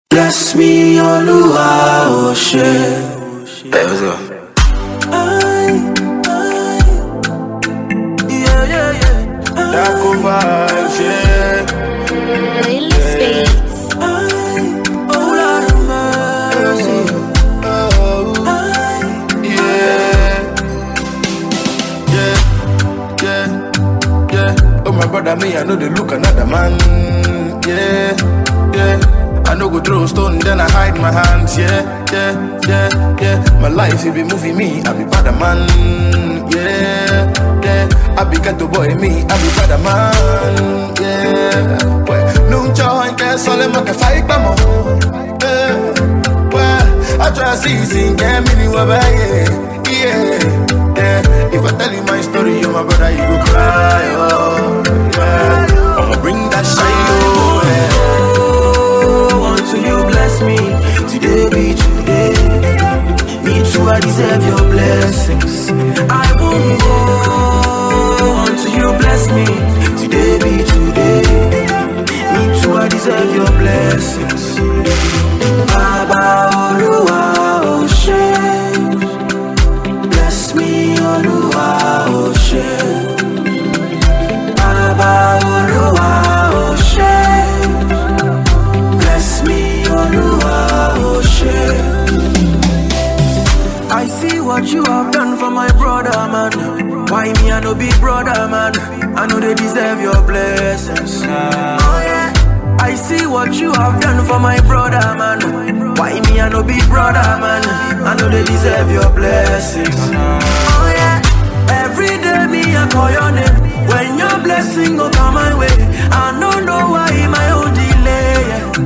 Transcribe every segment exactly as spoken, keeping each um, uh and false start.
Bless me, Oluwa, oh shit. Hey, what's up? Yeah, yeah, yeah. Darko vibes, yeah. Lily Speaks. Oh, Lord of mercy. Oh, yeah. Yeah, yeah, yeah. Oh, my brother, me, I know they look another man. Yeah, yeah. I no go throw stone, then I hide my hands. Yeah, yeah, yeah, yeah. My life, it be moving me. I be bad man. Yeah, yeah. I be ghetto boy, me. I be bad man. Yeah. Well, no joy, guess all them can fight, but more. Yeah. Well, I try to see, sing, get me, yeah, yeah, yeah. If I tell you my story, you my brother, you go cry. Oh, yeah. I'ma bring that shine. Oh, yeah. So you bless me, today be today. Me too, I deserve your blessings. I won't go until you bless me, today be today. Me too, I deserve your blessings. Baba Oluwa Oshe, bless me Oluwa Oshe. Baba Oluwa Oshe, I see what you have done for my brother, man. Why me, I no big brother, man? I know they deserve your blessings. Oh, yeah. I see what you have done for my brother, man. Why me, I no big brother, man? I know they deserve your blessings. Oh, yeah. Every day me, I call your name. When your blessing go come my way, I don't know why my own delay.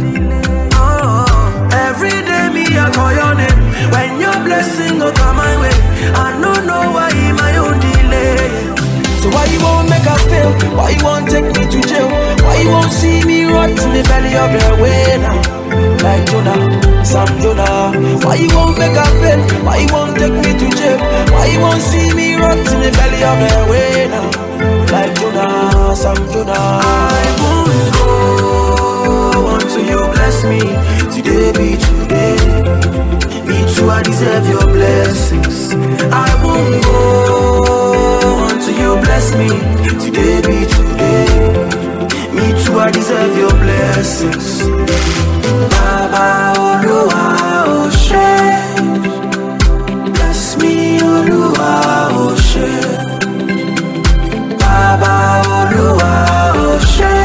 Every day me I call your name. When your blessing go come my way, I don't know why my own delay. So why you won't make us fail? Why you won't take me to jail? Why you won't see me rot in the belly of your way now? Like Jonah, Sam Jonah. Why you won't make us fail? Why you won't take me to jail? Why you won't see me rot in the belly of your way now? Like Jonah, Sam Jonah. I won't go until you bless me, today be today. Me too, I deserve your blessings. I won't go until you bless me, today be today. Me too, I deserve your blessings. Baba Oluwa Oshe, bless me Oluwa Oshe. Baba Oluwa Oshe,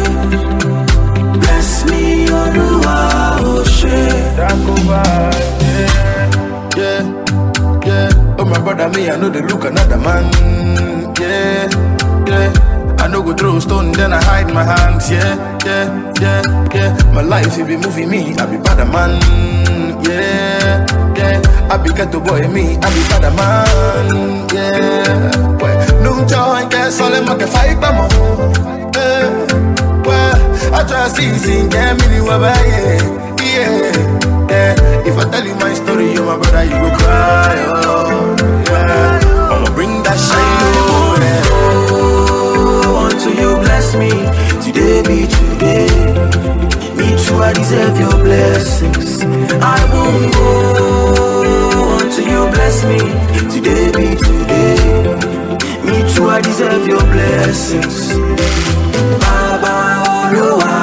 bless me Oluwa Oshe. Darko vibes, yeah, yeah, yeah. Oh my brother, me, I know they look another man. Yeah, yeah. I no go throw stone, then I hide my hands. Yeah, yeah, yeah, yeah. My life, it be moving me. I be bad man. Yeah, yeah. I be ghetto boy, me. I be bad man. Yeah. Well, no joy, guess all them can fight, but more. Yeah. Well, I try to see, sing, get me, yeah, yeah, yeah. If I tell you my story, you my brother, you go cry. Oh, yeah. I'ma bring that shine. Oh, yeah. Until you bless me, today be today. Me too, I deserve your blessings. I won't go until you bless me, today be today. Me too, I deserve your blessings. Baba Oluwa